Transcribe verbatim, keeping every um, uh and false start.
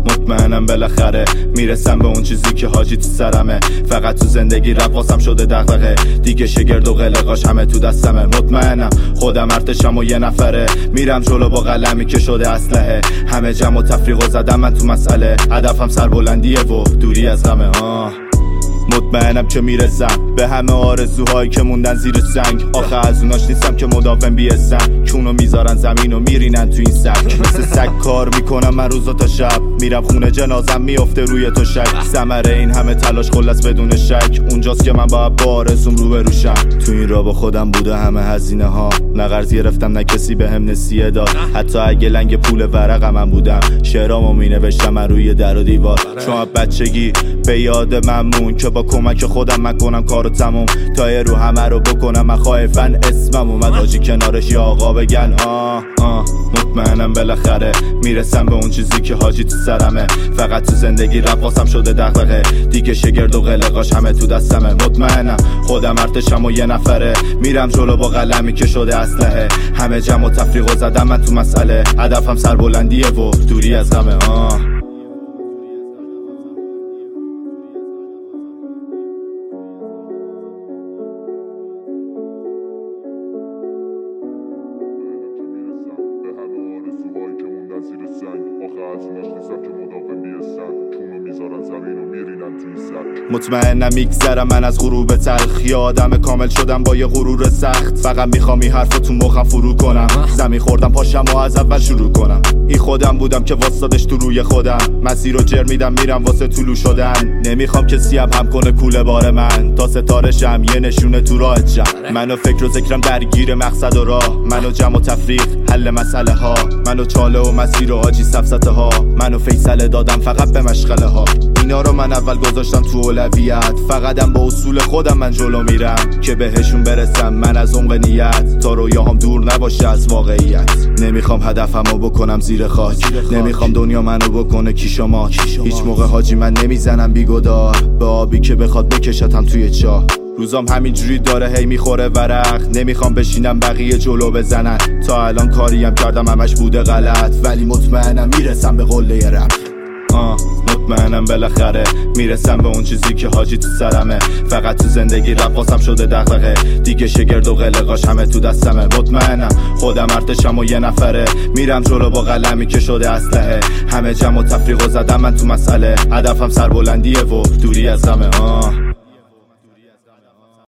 مطمئنم بالاخره میرسم به اون چیزی که حاجی تو سرمه. فقط تو زندگی رقاصم شده دغدغه، دیگه شگرد و قلقاش همه تو دستمه. مطمئنم خودم ارتشم و یه نفره، میرم جلو با قلمی که شده اسلحه. همه جمع و تفریق و زدم من تو مسئله، هدفم سربلندیه و دوری از غمه. آه مطمئنم که میرسم به همه آرزوهایی که موندن زیر سنگ. آخه از اوناش نیستم که مدافن بیستم، چونو میذارن زمین و میرینن تو این سگ. مثل سگ کار میکنم من روزا تا شب، میرم خونه جنازم میافته روی تو شک. ثمره این همه تلاش خلص بدون شک، اونجاست که من باید با آرزوم رو بروشم. تو این راه با خودم بوده همه هزینه ها، نه قرض گرفتم نه کسی بهم نسیه داد. حتی اگه لنگ پول ورقم من بودم، شعرامو مینوشتم من روی در و دیوار. چون بچگی به یاد ممون که با کمک خودم من کنم کارو تموم، تا یه رو همه رو بکنم. من خواهفن اسمم اومد حاجی کنارش یا آقا بگن آه آه. مطمئنم بالاخره میرسم به اون چیزی که حاجی تو سرمه. فقط تو زندگی رقاصم شده دغدغه، دیگه شگرد و قلقاش همه تو دستمه. مطمئنم خودم ارتشم و یه نفره، میرم جلو با قلمی که شده اسلحه. همه جمع و تفریق و زدم من تو مسئله، هدفم سربلندیه و دوری از غمه. آه مطمئنم میگذرم من از غروب تلخ، یه آدم کامل شدم با یه غرور سخت. فقط میخوام این حرفو تو مخم فرو کنم، زمین خوردم پاشم و از اول شروع کنم. این خودم بودم که واسطادش تو روی خودم، مسیر رو جر میدم میرم واسه طولو شدن. نمیخوام کسی هم هم کنه کوله بار من، تا ستاره شم یه نشونه تو راهت شم. منو فکر و ذکرم درگیر مقصد و راه، منو جمع و تفریق حل مسئله ها. منو چاله و مسیر و حاجی سفسطه ها، منو فیصله دادم فقط به مشغله ها. اینا رو من اول گذاشتم تو اولویت، فقطم با اصول خودم من جلو میرم که بهشون برسم. من از عمق نیت تا رویاهام دور نباشه از واقعیت. نمیخوام هدفمو بکنم زیر خاک، نمیخوام دنیا منو بکنه کیشما. هیچ موقع حاجی من نمیزنم بیگدار به آبی که بخواد بکشتم توی چاه. روزام همینجوری داره هی میخوره ورق، نمیخوام بشینم بقیه جلو بزنن. تا الان کاریم کردم همش بوده غلط، ولی مطمئنم میرسم به قله رپ. آه مطمئنم بالاخره میرسم به اون چیزی که حاجی تو سرمه. فقط تو زندگی رقاصم شده دغدغه، دیگه شگرد و قلقاش همه تو دستمه. مطمئنم خودم ارتشم و یه نفره، میرم جلو با قلمی که شده اسلحه. همه جمع و تفریق و زدم من تو مسئله، هدفم سربلندیه و دوری از غمه. آه